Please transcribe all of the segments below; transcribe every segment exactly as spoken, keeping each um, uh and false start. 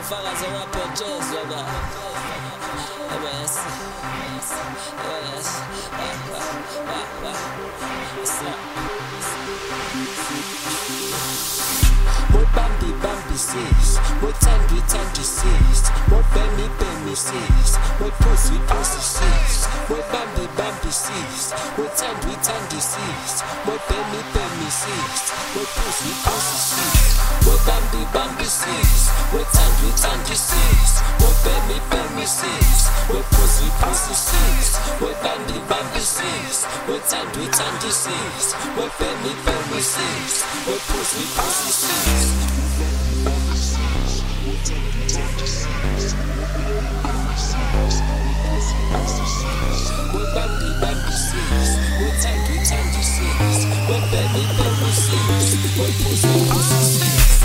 ufakazi ongapotshezwa ba yes yes More bambi bambi sis, more tangy tangy sis, more bambi bambi sis, more pussy pussy sis, more bambi bambi sis, more tangy tangy sis, more bambi bambi sis, more pussy pussy sis, more bambi bambi sis, more tangy tangy sis, more bambi bambi sis, more pussy pussy sis, more bambi bambi sis, more tangy tangy sis, more bambi bambi sis, more pussy pussy sis. We're bambi bambi sis, we're tangy tangy sis, we're baby baby sis, we're pussy pussy sis.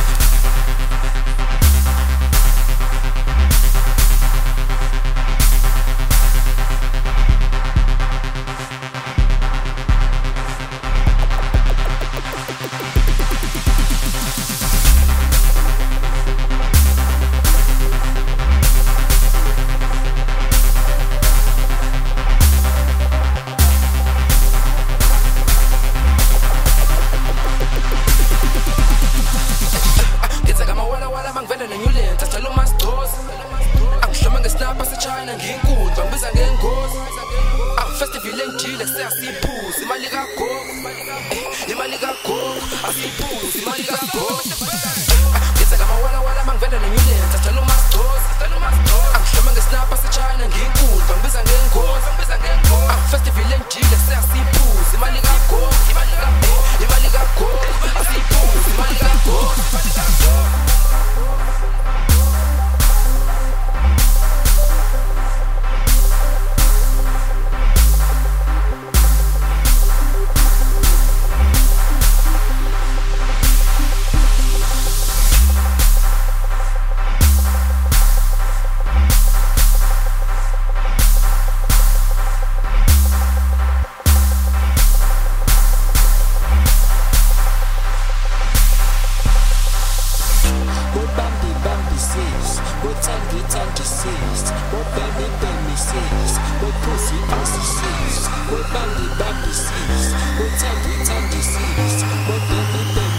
China nginkulu bangibiza ngengozi festival engijile siyasiphuza imali kagogo imali kagogo asiphuza imali kagogo ngenza ngamawala wala mangivenda nenyulenza sicela umasdosi angihlome ngesnapha se-China nginkulu bangibiza ngengozi festival engijile siyasiphuza imali kagogo imali kagogo asiphuza imali kagogo More tangy tangy sis, more baby baby sis, more pussy pussy sis, more bambi bambi sis, more tangy tangy sis, more baby baby